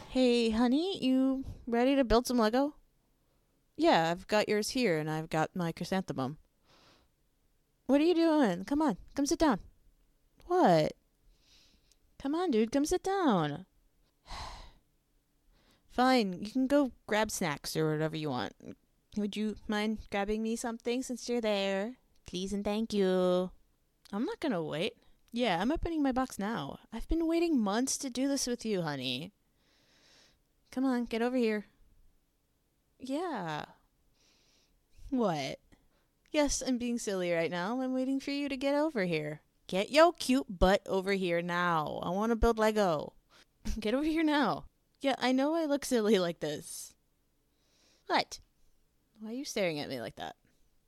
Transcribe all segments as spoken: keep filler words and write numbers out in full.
Hey, honey, you ready to build some Lego? Yeah, I've got yours here, and I've got my chrysanthemum. What are you doing? Come on, come sit down. What? Come on, dude, come sit down. Fine, you can go grab snacks or whatever you want. Would you mind grabbing me something since you're there? Please and thank you. I'm not gonna wait. Yeah, I'm opening my box now. I've been waiting months to do this with you, honey. Come on, get over here. Yeah. What? Yes, I'm being silly right now. I'm waiting for you to get over here. Get yo cute butt over here now. I want to build Lego. Get over here now. Yeah, I know I look silly like this. What? Why are you staring at me like that?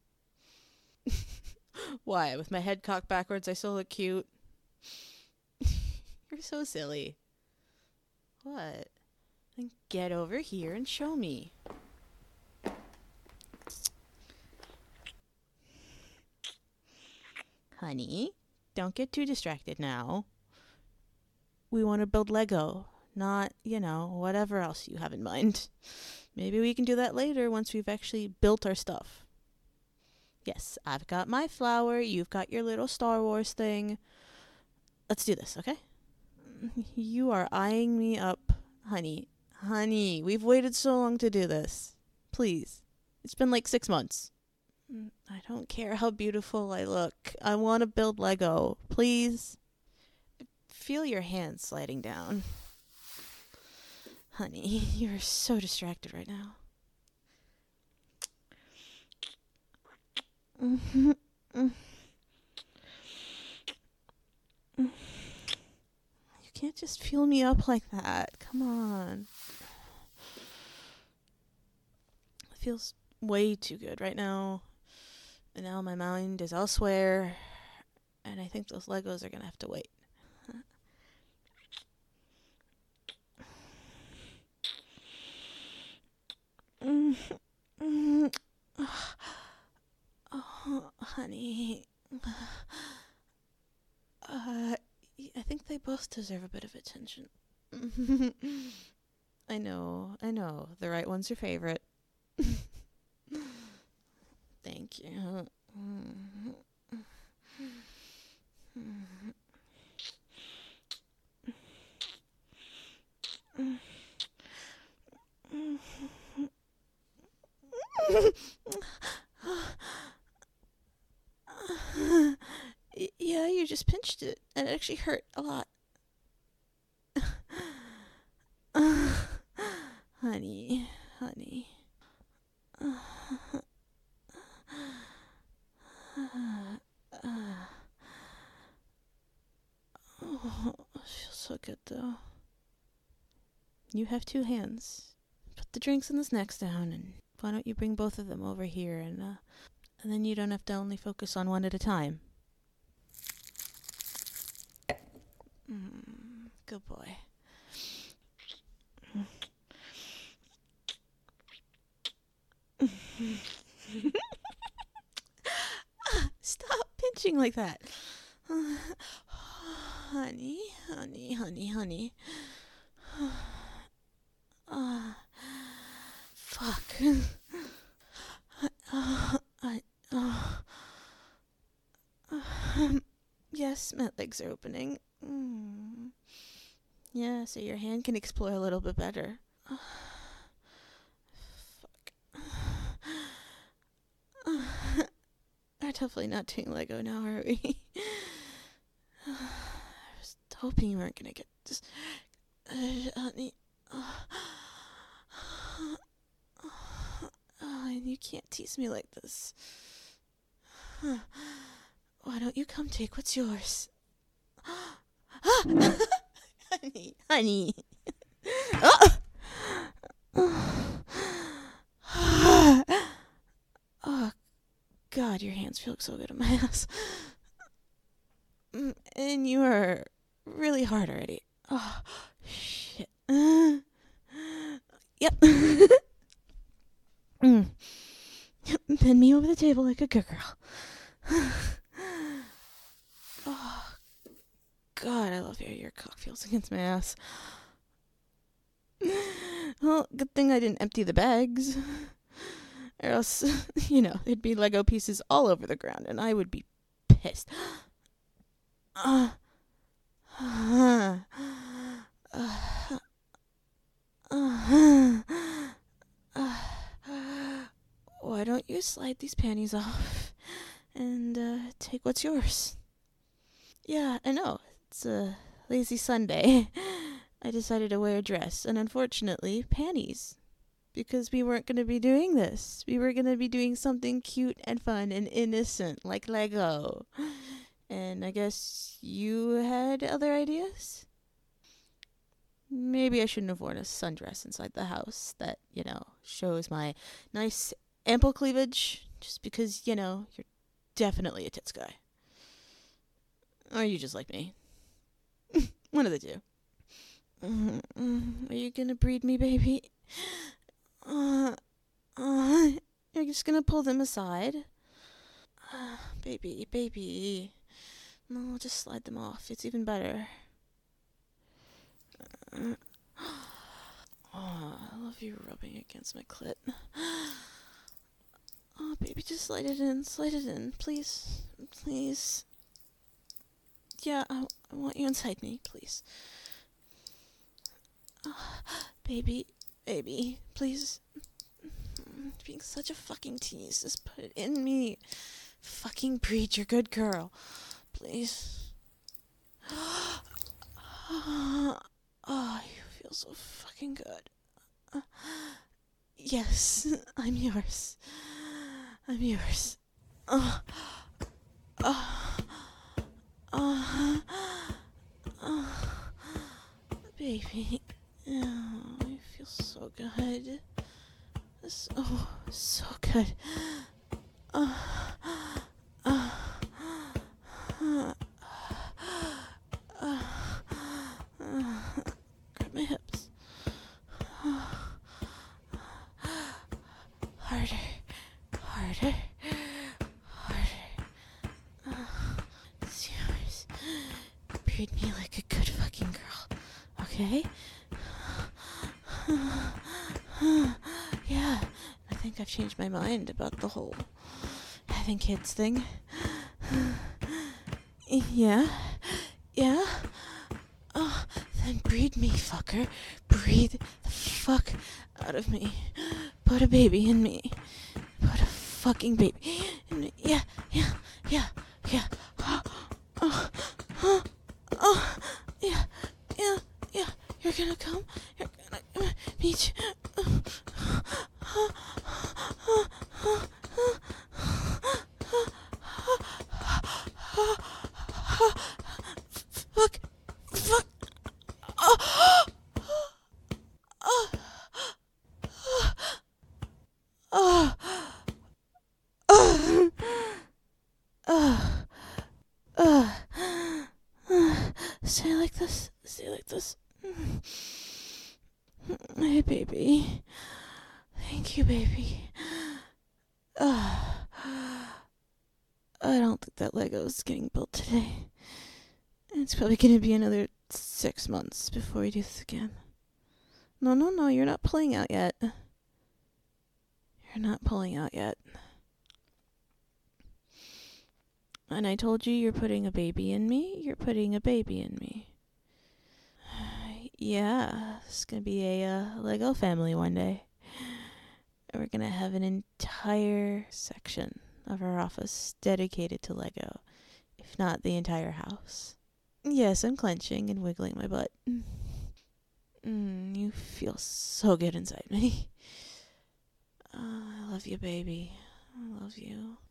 Why? With my head cocked backwards, I still look cute? You're so silly. What? Then get over here and show me. Honey, don't get too distracted now. We want to build Lego, not, you know, whatever else you have in mind. Maybe we can do that later once we've actually built our stuff. Yes, I've got my flower, you've got your little Star Wars thing. Let's do this, okay? You are eyeing me up, honey. Honey, we've waited so long to do this. Please. It's been like six months. I don't care how beautiful I look. I want to build Lego. Please. Feel your hands sliding down. Honey, you're so distracted right now. You can't just feel me up like that. Come on. It feels way too good right now. And now my mind is elsewhere. And I think those Legos are going to have to wait. Oh, honey. Uh, I think they both deserve a bit of attention. I know, I know. The right one's your favorite. Thank you. Yeah, you just pinched it, and it actually hurt a lot. Honey, honey. Oh, it feels so good though. You have two hands. Put the drinks and the snacks down, and why don't you bring both of them over here, and uh, and then you don't have to only focus on one at a time. Mm, good boy. Stop pinching like that. Honey, honey, honey, honey. Uh, fuck. uh, I, uh, um, yes, my legs are opening. Mm. Yeah, so your hand can explore a little bit better. Uh, fuck. Uh, we're definitely not doing Lego now, are we? I was hoping you weren't gonna get this. Uh, honey. Uh, oh, and you can't tease me like this. Why don't you come take what's yours? Honey, honey. Oh, God, your hands feel so good in my ass. And you are really hard already. Oh, shit. Uh, yep. mm. Bend me over the table like a good girl. Oh, God, I love how your cock feels against my ass. Well, good thing I didn't empty the bags. Or else, you know, there'd be Lego pieces all over the ground, and I would be pissed. Uh, uh, uh, uh, uh, why don't you slide these panties off and uh, take what's yours? Yeah, I know. It's a lazy Sunday. I decided to wear a dress, and unfortunately, panties. Because we weren't going to be doing this. We were going to be doing something cute and fun and innocent, like Lego. And I guess you had other ideas? Maybe I shouldn't have worn a sundress inside the house that, you know, shows my nice ample cleavage. Just because, you know, you're definitely a tits guy. Or you just like me. One of the two. Are you gonna breed me, baby? Uh, uh, you're just gonna pull them aside? Uh, baby, baby. No, just slide them off. It's even better. Uh, oh, I love you rubbing against my clit. Oh, baby, just slide it in. Slide it in. Please. Please. Yeah, I, I want you inside me, please. Oh, baby, baby, please. Being such a fucking tease. Just put it in me. Fucking breed your good girl. Please. Oh, you feel so fucking good. Uh, yes, I'm yours. I'm yours. Oh, oh, oh, oh, baby. Oh, you feel so good. So, so good. Uh, uh, uh, uh, uh, grab my hips. Uh, harder, harder, harder. Uh, it's yours. Breed me like a good fucking girl, okay? Yeah, I think I've changed my mind about the whole having kids thing. Yeah, yeah. Oh, then breed me, fucker. Breathe the fuck out of me. Put a baby in me. Put a fucking baby in me. Yeah, yeah, yeah, yeah. Oh, oh, oh, oh, yeah, yeah, yeah. You're gonna come. You're gonna meet you. Fuck. Fuck. Oh. Oh. Oh. Oh. Oh. Oh. Stay like this. Stay like this. Hey, baby. Thank you, baby. Oh. I don't think that Lego's getting built today. It's probably going to be another six months before we do this again. No, no, no, you're not pulling out yet. You're not pulling out yet. And I told you you're putting a baby in me. You're putting a baby in me. Yeah, it's going to be a uh, Lego family one day. We're going to have an entire section of our office dedicated to Lego, if not the entire house. Yes, I'm clenching and wiggling my butt. Mm, you feel so good inside me. Oh, I love you, baby. I love you.